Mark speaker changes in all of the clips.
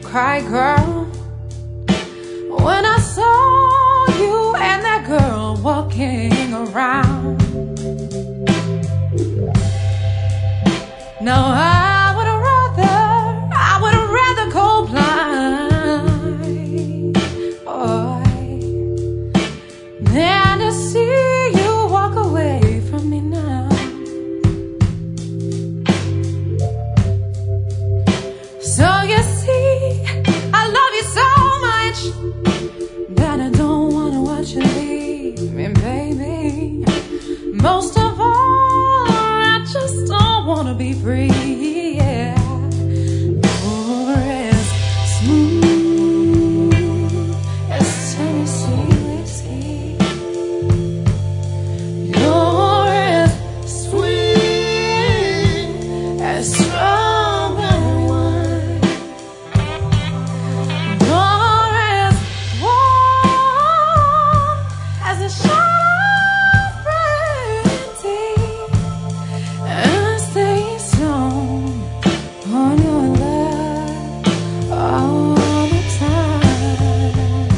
Speaker 1: cry, girl, when I saw you and that girl walking around. Now I would rather go blind, than to see you walk away from me now. So you see, I love you so much that I don't want to watch you leave me, baby. Most of all, I just don't want to be free, yeah. You're as smooth as Tennessee whiskey. You're as sweet as strawberry wine. You're as warm as a shot of brandy, and I stay strong on your love all the time.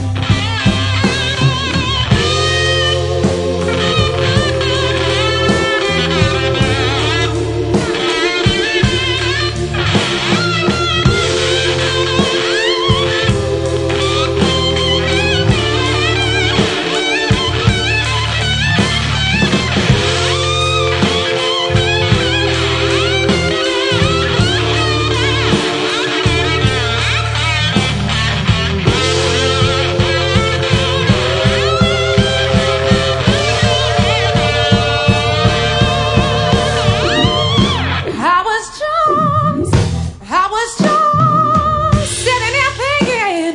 Speaker 1: I was just sitting here thinking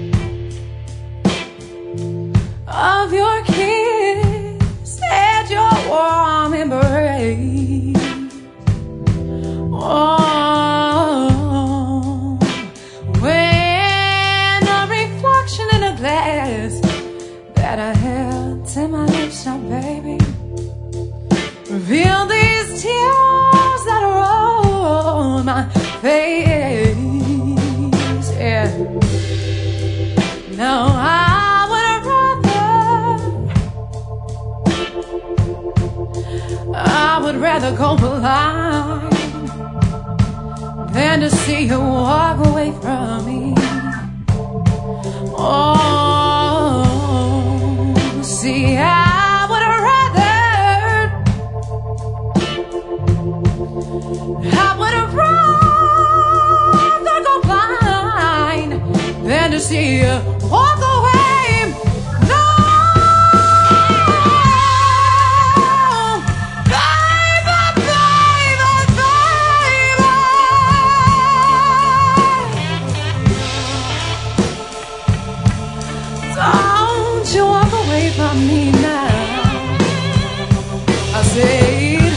Speaker 1: of your kiss and your warm embrace. Oh, when a reflection in a glass that I held to my lips, now baby, reveal these tears that roll my face, yeah. Now I would rather go blind than to see you walk away from me. Oh, see, I would rather go blind than to see you walk away. No, baby, baby, baby, don't you walk away from me now. I said,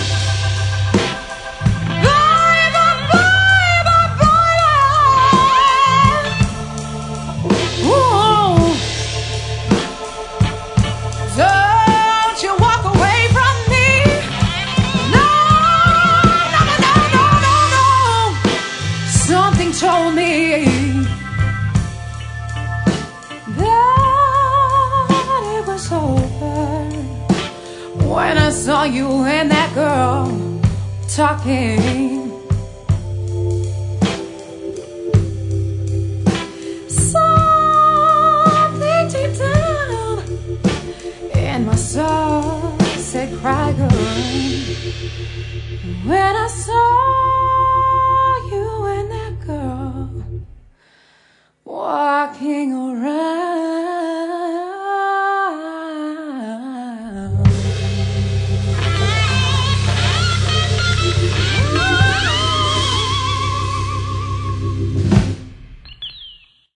Speaker 1: don't you walk away from me. No, no, no, no, no, no. Something told me that it was over when I saw you and that girl talking. Something deep down in my soul said, cry, girl, when I saw you and that girl walking around.